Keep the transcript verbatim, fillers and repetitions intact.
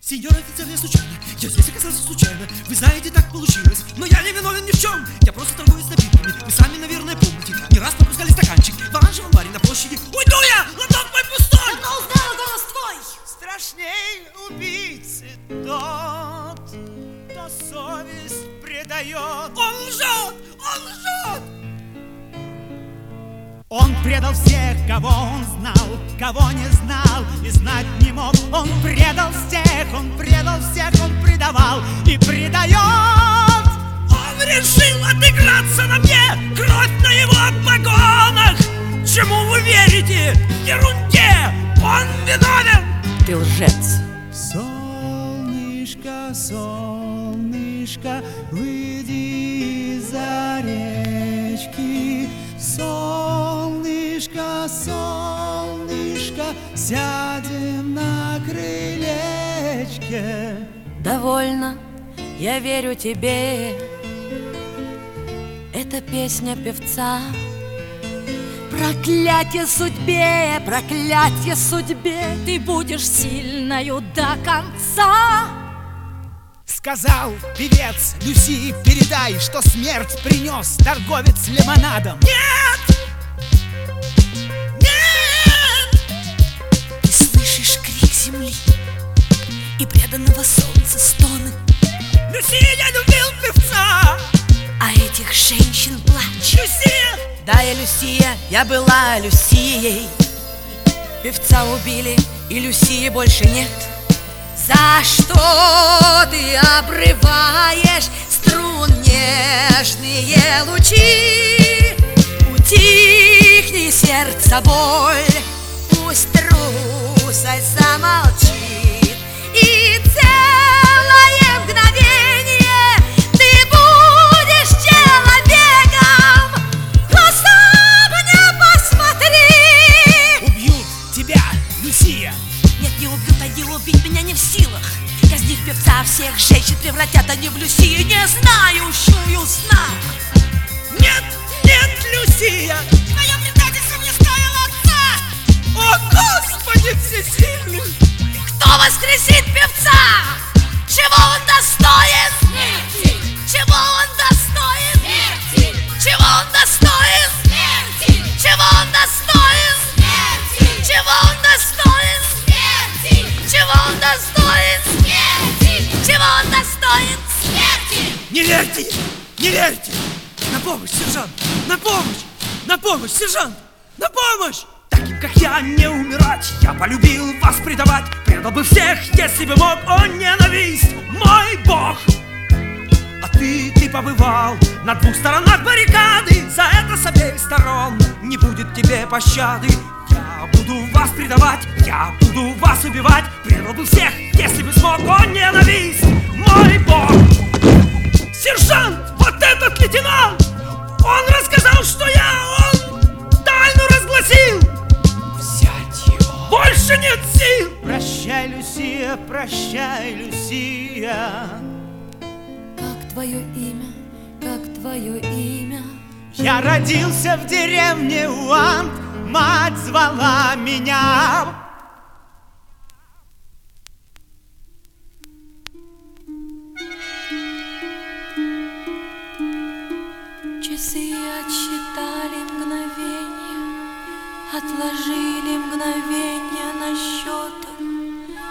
Сеньор офицер, я случайно, я здесь оказался случайно. Вы знаете, так получилось, но я не виновен ни в чем. Я просто торгую с напитками. Вы сами, наверное, помните, не раз пропускали стаканчик в оранжевом баре на площади. Уйду я, лоток мой пустой! Давно узнала голос твой! Страшней убийцы тот, кто совесть предает. Он лжет! Он лжет! Он предал всех, кого он знал, кого не знал и знать не мог. Он предал всех, он предал всех, он предавал и предает. Он решил отыграться на мне, кровь на его погонах. Чему вы верите? Ерунде! Он виновен! Ты лжец! Солнышко, солнышко, выйди из-за речки. Солнышко, солнышко, сядем на крылечке. Довольно, я верю тебе. Это песня певца. Проклятье судьбе, проклятье судьбе, ты будешь сильною до конца. Сказал певец Люси, передай, что смерть принес торговец лимонадом. Нет! Нет! Ты слышишь крик земли и преданного солнца стоны. Люси, я любил певца! А этих женщин плач. Люсия! Да, я Люсия, я была Люсией. Певца убили, и Люсии больше нет. За что ты обрываешь струн нежные лучи? Утихни, сердце, боль, пусть трусость замолчит. И целое мгновение ты будешь человеком. Просто мне посмотри. Убьют тебя, Люсия. Нет, не убьют, они убить меня не в силах. Казнив певца, всех женщин превратят они в Люсию, не знающую сна. Нет, нет, Люсия! Твое предательство мне стоило отца. О, Господи всесильный! Кто воскресит певца? Чего он достоин? Смерти. Чего он достоин? Смерти. Чего он достоин? Смерти. Чего он достоин? Смерти. Чего он достоин? Смерти. Чего он достоин? Смерти. Чего он достоин? Смерти. Не верьте! Не верьте! На помощь, сержант! На помощь! На помощь, сержант! На помощь! Таким, как я, не умирать. Я полюбил вас предавать. Предал бы всех, если бы мог. О, ненависть, мой бог! А ты, ты побывал на двух сторонах баррикады. За это с обеих сторон не будет тебе пощады. Я буду вас предавать, я буду вас убивать. Предал бы всех, если бы смог. О, ненависть, мой бог! Сержант, вот этот лейтенант! Он рассказал, что я, он тайну разгласил! Взять его. Больше нет сил! Прощай, Люсия, прощай, Люсия. Как твое имя? Как твое имя? Я родился в деревне Уант, мать звала меня. Часы отсчитали мгновенье, отложили